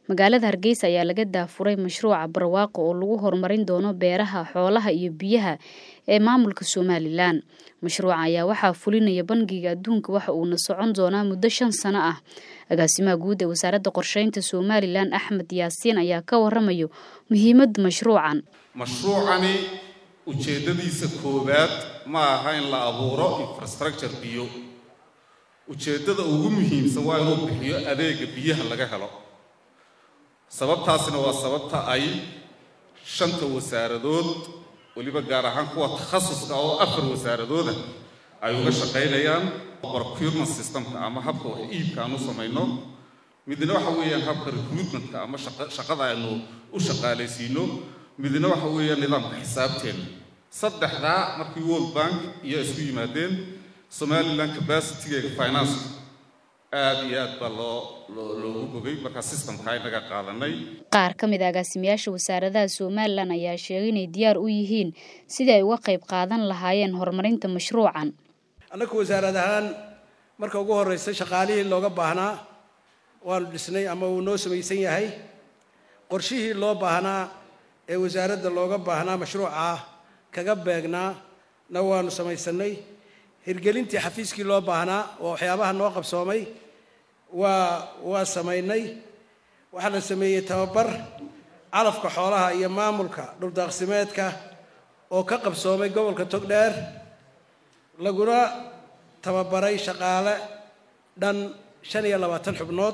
magaalada Hargeysa ayaa laga daafuray mashruuca barwaaqo oo lagu horumarin doono beeraha, xoolaha iyo biyaha ee maamulka Somaliland. Mashruuca ayaa waxaa fulinaya Bangiga Adduunka waxa uu socon doonaa muddo 5 sano ah. Agaasimaha guud ee Wasaaradda Qorsheynta Somaliland Axmed Yaasiin ayaa ka waramayo muhiimadda mashruucan. Mashruucani ujeedadiisa koowaad ma aha in la abuuro infrastructure biyo. Ujeedada ugu muhiimsan waa inuu bixiyo adeega biyaha laga helo. Sababtaasina waa sababta ay 5 wasaaradood waliba gaar ahaan kuwa takhasuska oo 4 wasaaradooda ay uga shaqeynayaan procurement systemka ama habka wax iibka aanu sameeyno. midna waxa weeyaan habka recruitmentka ama shaqada aynu u shaqaaleysiino. midna waxa weeyaan nidaamka xisaabteena. saddexda markii World Bank iyo isku yimaadeen Somaliland capacity finance aad iyo aad baa loo gogay marka systemka ay naga qaadanay. Qaar ka mid ah agaasimayaasha wasaaradaha Somaliland ayaa sheegay inay diyaar u yihiin sidii ay uga qayb qaadan lahaayeen horumarinta mashruucan. Anagu wasaaradahan marka ugu horeysa shaqaalihii looga baahnaa waan dhisnay ama uu noo sameeysan yahay. Qorshihii loo baahnaa ee wasaaradda looga baahnaa mashruuca kaga beegnaa na waanu samaysanay. hirgelintii xafiiskii loo baahnaa oo waxyaabaha noo qabsoomay waa sameynay. waxaa la sameeyay tababar calafka xoolaha iyo maamulka dhul daaqsimeedka oo ka qabsoomay gobolka Togdheer laguna tababaray shaqaale dhan 25 xubnood.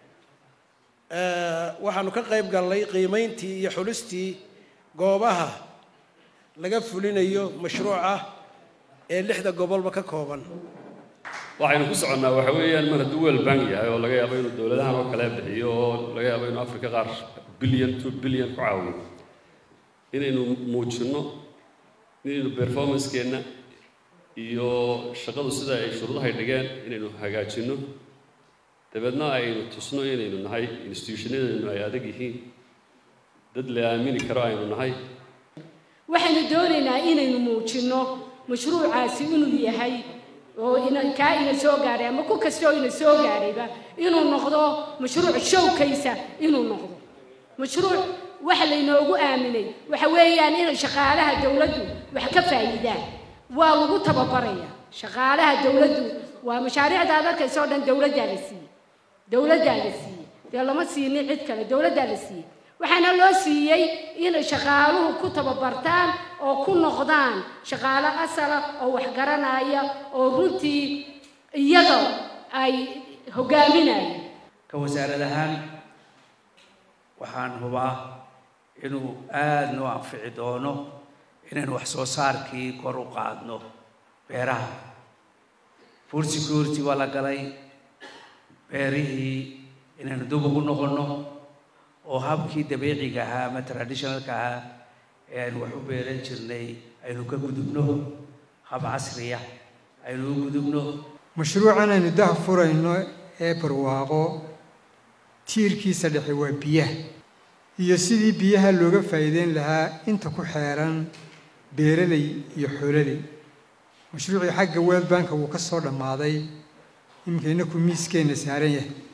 waxaanu ka qayb galnay qiimeyntii iyo xulistii goobaha laga fulinayo mashruuca ee 6 gobolba ka kooban. waxaynu ku soconnaa waxa weeyaan mar hadduu World Bank yahay oo laga yaabo inuu dawladahan oo kale bixiyo oo laga yaabo inuu Afrika qaar billion 2 billion ku caawiyo inaynu muujino inaynu performance-keena iyo shaqadu sida ay shuruudaha dhigeen inaynu hagaajino dabeedna aynu tusno inaynu nahay institutionadeenu ay adag yihiin dad la aamini karo aynu nahay. waxaynu doonaynaa inaynu muujino mashruucaasi inuu yahay oo ina soo gaaray ama ku kastoo ina soo gaarayba inuu noqdo mashruuc showkaysa inuu noqdo mashruuc waxa la inoogu aaminay waxa weeyaan in shaqaalaha dawladdu wax ka faa'iidaan waa lagu tababaraya shaqaalaha dawladdu waa mashaariicda dadka soo dhan dawladda la siiyay lama siinin cid kale dawladda la siiyay waxaana loo siiyay in shaqaaluhu ku tababartaan oo ku noqdaan shaqaale asal oo wax garanaya oo runtii iyaga ay hogaaminayaan. ka wasaaradahan waxaan hubaa inuu aad noo anfici doono inaan wax soo saarkii kor u qaadno beeraha. Food security waa la galay beerihii inaan dib ugu noqono oo habkii dabiiciga ahaa ama traditionalka ahaa ee aan wax u beeran jirnay aynu ka gudubno hab casri ah aynu u gudubno. mashruucan aynu daahfurayno ee barwaaqo tiirkiisa dhexe waa biyaha iyo sidii biyaha looga faa'iideyn lahaa inta ku xeeran beeraley iyo xoololey. mashruucii xagga World Bank uu ka soo dhamaaday imkayna ku miiskeena saaran yahay.